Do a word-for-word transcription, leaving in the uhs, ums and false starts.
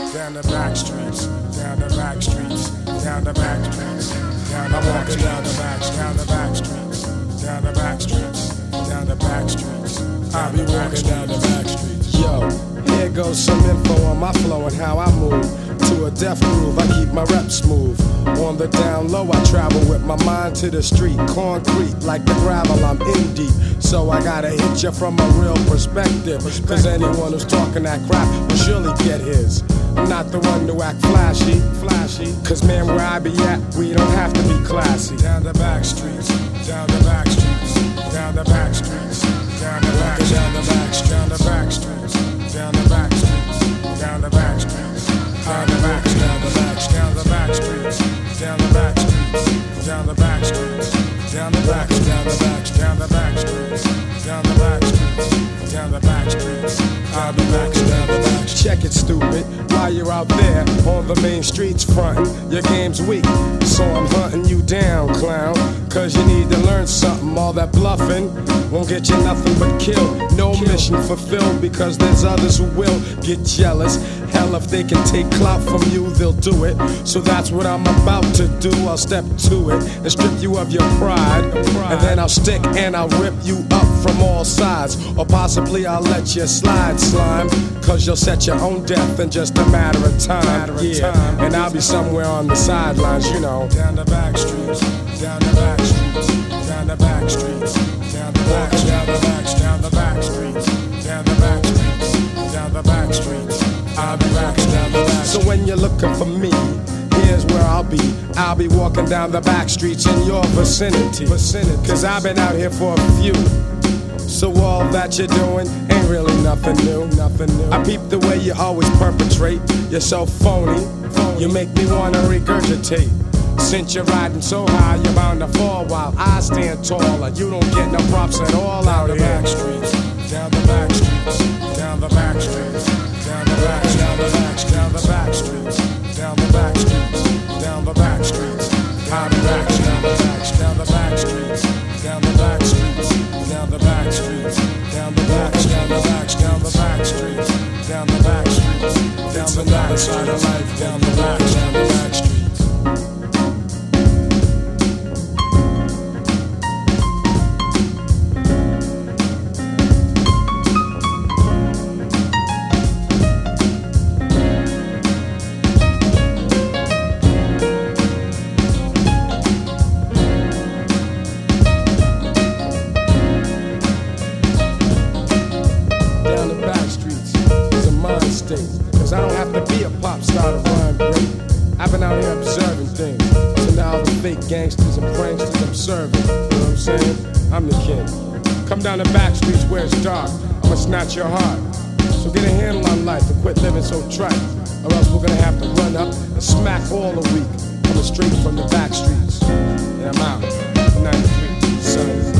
down the back streets, down the back streets, down the back streets, down the back streets, down the back, down the back streets, down the back streets, down the back streets. I'll be walking down the back streets. Yo, here goes some info on my flow and how I move. To a death groove, I keep my rep smooth. On the down low, I travel with my mind to the street. Concrete, like the gravel, I'm in deep. So I gotta hit you from a real perspective. Cause anyone who's talking that crap will surely get his. I'm not the one to act flashy, flashy. Cause man, where I be at, we don't have to be classy. Down the back streets, down the back streets, down the back streets, down the back, down the back, down the back streets, down the back streets, down the back streets, down the back, down the back, down the back streets, down the back streets, down the back streets, down the back, down the back, down the back streets, down the back streets, down the back streets. I'll be back, down the back. Check it, stupid. While you're out there on the main streets frontin', your game's weak, so I'm hunting you down, clown. Cause you need to learn something. All that bluffing won't get you nothing but kill. No mission fulfilled because there's others who will get jealous. Hell, if they can take clout from you, they'll do it. So that's what I'm about to do. I'll step to it and strip you of your pride. And then I'll stick and I'll rip you up from all sides. Or possibly I'll let you slide, slime. Cause you'll set your own death in just a matter of time. Yeah, and I'll be somewhere on the sidelines, you know. Down the back streets, down the back streets, down the back streets, down the back, down the back, down the back streets, down the back streets, down the back streets. I'll be back down the back. So when you're looking for me, here's where I'll be. I'll be walking down the back streets in your vicinity. Cause I've been out here for a few. So all that you're doing ain't really nothing new, nothing new. I peep the way you always perpetrate. You're so phony, you make me wanna regurgitate. Since you're riding so high, you're bound to fall while I stand taller. You don't get no props at all out here. Down the back streets, down the back streets, down the back streets, down the back, down the back, down the back streets, down the back streets, down the back streets. I'll be back, down the back, down the back streets, down the back streets, down the back streets, down the back, down the back, down the back streets, down the back streets, down the back side of life, down the back, down the back streets. Cause I don't have to be a pop star to rhyme great. I've been out here observing things. So now the fake gangsters and pranksters I'm serving. You know what I'm saying? I'm the king. Come down the back streets where it's dark. I'ma snatch your heart. So get a handle on life and quit living so trite. Or else we're gonna have to run up and smack all the week. Coming straight from the back streets. And I'm out. ninety-three, son.